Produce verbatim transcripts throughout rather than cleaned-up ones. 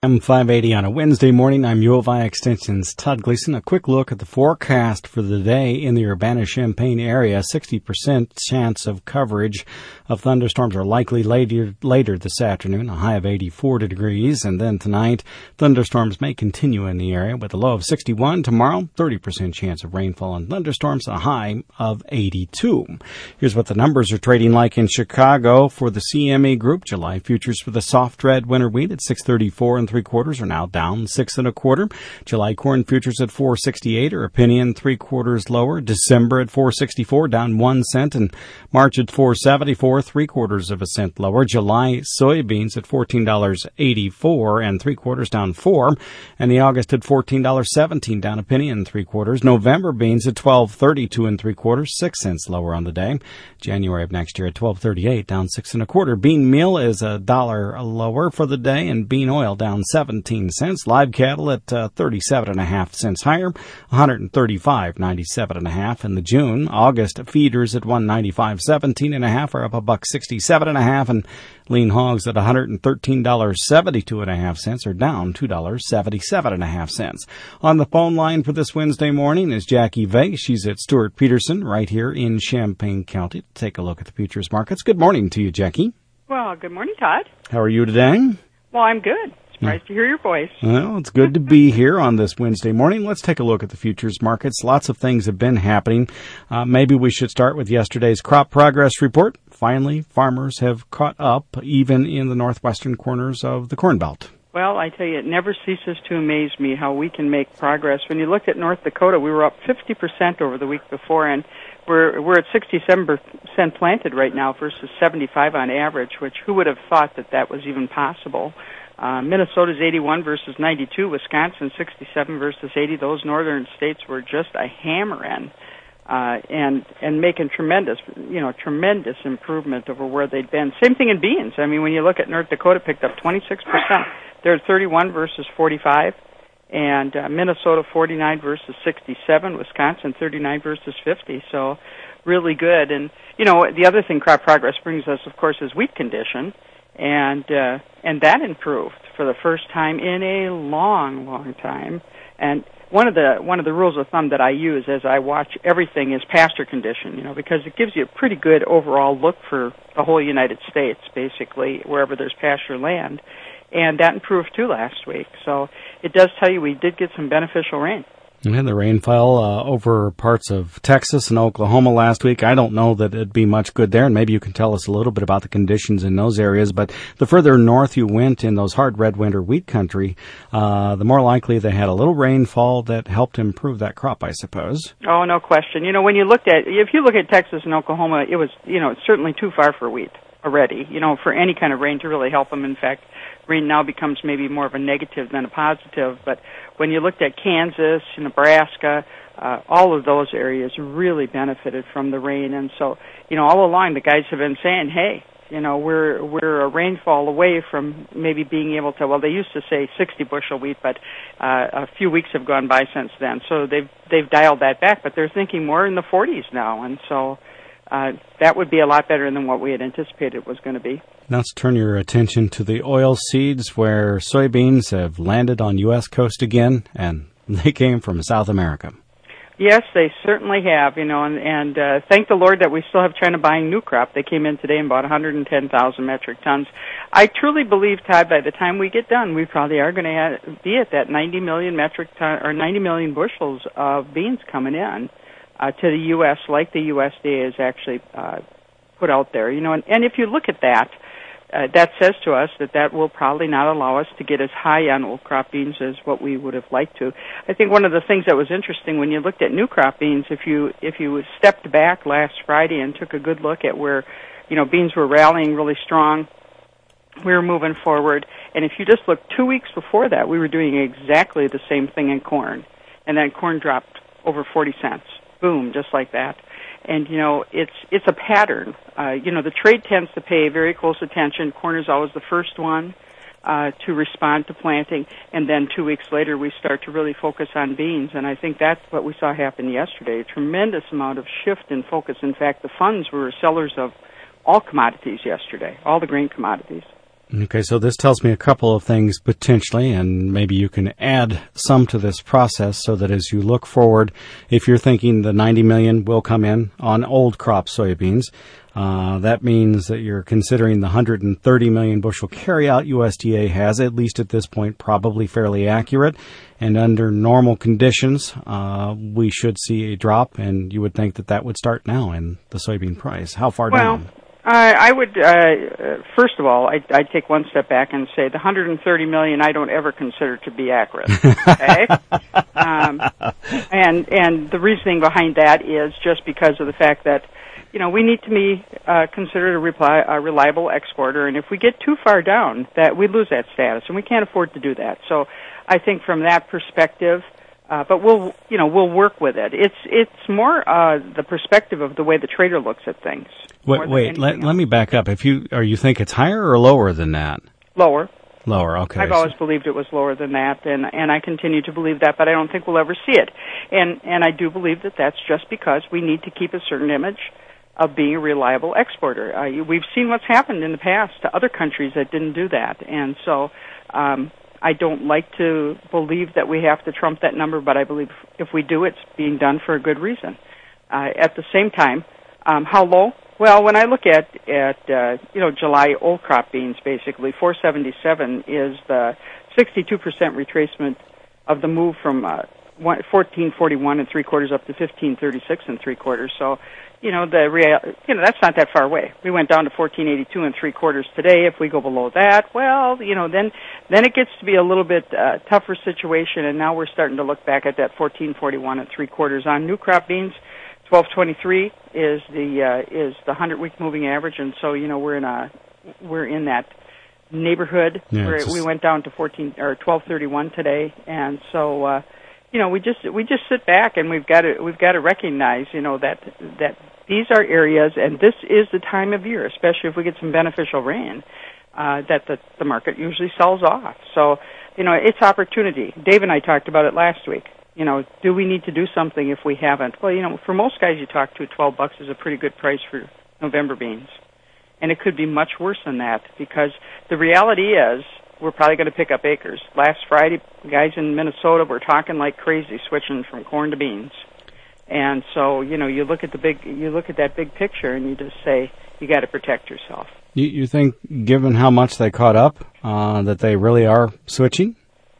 M five eighty on a Wednesday morning. I'm U of I Extension's Todd Gleason. A quick look at the forecast for the day in the Urbana-Champaign area. sixty percent chance of coverage of thunderstorms are likely later, later this afternoon, a high of eighty-four degrees. And then tonight, thunderstorms may continue in the area with a low of sixty-one. Tomorrow, thirty percent chance of rainfall and thunderstorms, a high of eighty-two. Here's what the numbers are trading like in Chicago for the C M E Group. July futures for the soft red winter wheat at six thirty-four and three quarters are now down six and a quarter. July corn futures at four sixty-eight are a penny and three quarters lower. December at four sixty-four, down one cent, and March at four seventy-four, three quarters of a cent lower. July soybeans at fourteen eighty-four and three quarters, down four, and the August at fourteen seventeen, down a penny and three quarters. November beans at twelve thirty-two and three quarters, six cents lower on the day. January of next year at twelve thirty-eight, down six and a quarter. Bean meal is a dollar lower for the day, and bean oil down seventeen cents. Live cattle at uh, thirty-seven and a half cents higher, one thirty-five ninety-seven and a half in the June. August feeders at one ninety-five seventeen and a half are up a buck sixty-seven and a half, and lean hogs at one thirteen seventy-two and a half cents are down two seventy-seven and a half cents. On the phone line for this Wednesday morning is Jackie Veg. She's at Stewart Peterson right here in Champaign County. Take a look at the futures markets. Good morning to you, Jackie. Well, good morning, Todd. How are you today? Well, I'm good. Surprised to hear your voice. Well, it's good to be here on this Wednesday morning. Let's take a look at the futures markets. Lots of things have been happening. Uh, maybe we should start with yesterday's crop progress report. Finally, farmers have caught up, even in the northwestern corners of the Corn Belt. Well, I tell you, it never ceases to amaze me how we can make progress. When you look at North Dakota, we were up fifty percent over the week before, and we're we're at sixty-seven percent planted right now versus seventy-five on average, which who would have thought that that was even possible? Uh, Minnesota's eighty-one versus ninety-two, Wisconsin sixty-seven versus eighty. Those northern states were just a hammer in, uh, and and making tremendous, you know, tremendous improvement over where they'd been. Same thing in beans. I mean, when you look at North Dakota, picked up twenty-six percent. They're at thirty-one versus forty-five, and uh, Minnesota forty-nine versus sixty-seven, Wisconsin thirty-nine versus fifty. So, really good. And you know, the other thing crop progress brings us, of course, is wheat condition. And uh, and that improved for the first time in a long, long time. And one of the one of the rules of thumb that I use as I watch everything is pasture condition, you know, because it gives you a pretty good overall look for the whole United States, basically, wherever there's pasture land. And that improved too last week. So it does tell you we did get some beneficial rain. And the rainfall uh, over parts of Texas and Oklahoma last week, I don't know that it'd be much good there, and maybe you can tell us a little bit about the conditions in those areas. But the further north you went in those hard red winter wheat country, uh, the more likely they had a little rainfall that helped improve that crop, I suppose. Oh, no question. You know, when you looked at, if you look at Texas and Oklahoma, it was, you know, certainly too far for wheat already, you know, for any kind of rain to really help them. In fact, rain now becomes maybe more of a negative than a positive. But when you looked at Kansas, Nebraska, uh, all of those areas really benefited from the rain. And so, you know, all along the guys have been saying, hey, you know, we're we're a rainfall away from maybe being able to, well, they used to say sixty bushel wheat, but uh, a few weeks have gone by since then. So they've they've dialed that back, but they're thinking more in the forties now. And so Uh, that would be a lot better than what we had anticipated it was going to be. Now let's turn your attention to the oil seeds, where soybeans have landed on U S coast again, and they came from South America. Yes, they certainly have, you know, and, and uh, thank the Lord that we still have China buying new crop. They came in today and bought one hundred ten thousand metric tons. I truly believe, Todd, by the time we get done, we probably are going to be at that ninety million metric ton or ninety million bushels of beans coming in. Uh, to the U S, like the U S D A has actually uh, put out there. You know, and, and if you look at that, uh, that says to us that that will probably not allow us to get as high on old crop beans as what we would have liked to. I think one of the things that was interesting when you looked at new crop beans, if you if you stepped back last Friday and took a good look at where, you know, beans were rallying really strong, we were moving forward. And if you just look two weeks before that, we were doing exactly the same thing in corn. And then corn dropped over forty cents. Boom, just like that. And, you know, it's it's a pattern. Uh, you know, the trade tends to pay very close attention. Corn is always the first one uh, to respond to planting, and then two weeks later we start to really focus on beans. And I think that's what we saw happen yesterday, a tremendous amount of shift in focus. In fact, the funds were sellers of all commodities yesterday, all the grain commodities. Okay, so this tells me a couple of things potentially, and maybe you can add some to this process so that as you look forward, if you're thinking the ninety million will come in on old crop soybeans, uh, that means that you're considering the one hundred thirty million bushel carryout U S D A has, at least at this point, probably fairly accurate. And under normal conditions, uh, we should see a drop, and you would think that that would start now in the soybean price. How far well, down? Uh, I would, uh, first of all, I'd, I'd take one step back and say the one hundred thirty million I don't ever consider to be accurate. Okay? um, and and the reasoning behind that is just because of the fact that, you know, we need to be uh, considered a, reply, a reliable exporter, and if we get too far down, that we lose that status, and we can't afford to do that. So I think from that perspective, Uh, but we'll, you know, we'll work with it. It's it's more uh, the perspective of the way the trader looks at things. Wait, wait let, let me back up. If you or you think it's higher or lower than that? Lower. Lower. Okay. I've always believed it was lower than that, and and I continue to believe that, but I don't think we'll ever see it. And and I do believe that that's just because we need to keep a certain image of being a reliable exporter. Uh, we've seen what's happened in the past to other countries that didn't do that, and so. Um, I don't like to believe that we have to trump that number, but I believe if we do, it's being done for a good reason. Uh, at the same time, um, how low? Well, when I look at at uh, you know July old crop beans, basically four seventy-seven is the sixty-two percent retracement of the move from uh, fourteen forty-one and three quarters up to fifteen thirty-six and three quarters. So, you know, the real, you know, that's not that far away. We went down to fourteen eighty-two and three quarters today. If we go below that, well, you know, then then it gets to be a little bit uh, tougher situation. And now we're starting to look back at that fourteen forty-one and three quarters on new crop beans. twelve twenty-three is the uh, is the hundred week moving average, and so you know we're in a we're in that neighborhood yeah, where just... we went down to fourteen or twelve thirty-one today, and so. Uh, You know, we just we just sit back and we've got to we've got to recognize, you know, that that these are areas, and this is the time of year, especially if we get some beneficial rain, uh, that the the market usually sells off. So, you know, it's opportunity. Dave and I talked about it last week. You know, do we need to do something if we haven't? Well, you know, for most guys you talk to, twelve bucks is a pretty good price for November beans, and it could be much worse than that because the reality is. We're probably going to pick up acres. Last Friday, guys in Minnesota were talking like crazy, switching from corn to beans. And so, you know, you look at the big, you look at that big picture, and you just say you got to protect yourself. You, you think, given how much they caught up, uh, that they really are switching?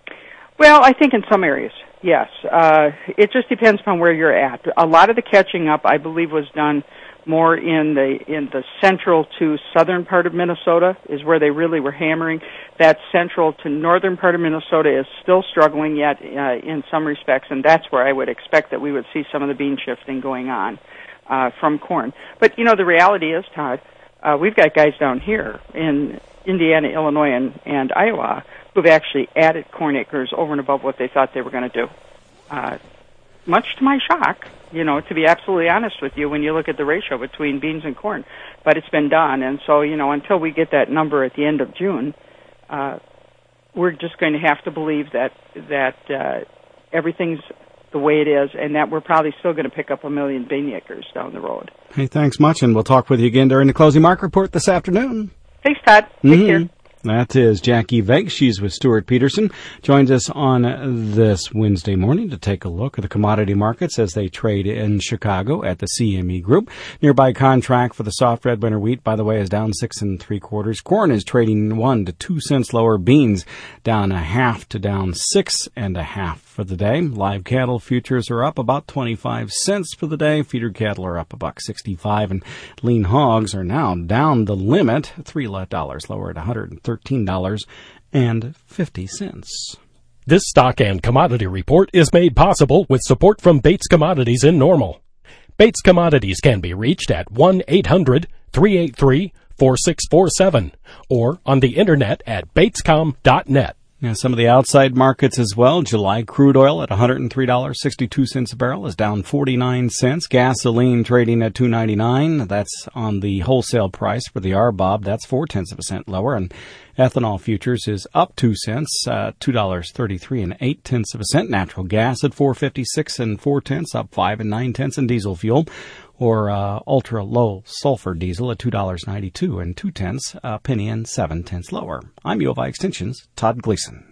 Well, I think in some areas, yes. Uh, it just depends upon where you're at. A lot of the catching up, I believe, was done more in the in the central to southern part of Minnesota is where they really were hammering. That central to northern part of Minnesota is still struggling yet uh, in some respects, and that's where I would expect that we would see some of the bean shifting going on uh, from corn. But, you know, the reality is, Todd, uh, we've got guys down here in Indiana, Illinois, and, and Iowa who've actually added corn acres over and above what they thought they were going to do. Uh, much to my shock, you know, to be absolutely honest with you, when you look at the ratio between beans and corn. But it's been done, and so, you know, until we get that number at the end of June, uh, we're just going to have to believe that that uh, everything's the way it is, and that we're probably still going to pick up a million bean acres down the road. Hey, thanks much, and we'll talk with you again during the closing market report this afternoon. Thanks, Todd. Take mm-hmm. care. That is Jackie Veg. She's with Stuart Peterson. Joins us on this Wednesday morning to take a look at the commodity markets as they trade in Chicago at the C M E Group. Nearby contract for the soft red winter wheat, by the way, is down six and three quarters. Corn is trading one to two cents lower. Beans down a half to down six and a half for the day. Live cattle futures are up about twenty-five cents for the day. Feeder cattle are up a buck sixty-five, and lean hogs are now down the limit, three dollars lower at one hundred thirteen dollars and fifty cents. This stock and commodity report is made possible with support from Bates Commodities in Normal. Bates Commodities can be reached at one eight hundred three eight three four six four seven or on the internet at batescom dot net. Now, some of the outside markets as well. July crude oil at one hundred three dollars and sixty-two cents a barrel is down forty-nine cents. Gasoline trading at two ninety-nine. That's on the wholesale price for the R B O B. That's four tenths of a cent lower. And ethanol futures is up two cents, uh, two dollars thirty-three and eight tenths of a cent. Natural gas at four fifty-six and four tenths, up five and nine tenths. And diesel fuel, or uh, ultra-low sulfur diesel at two dollars and ninety-two cents and two tenths, a penny and seven tenths lower. I'm U of I Extension's Todd Gleason.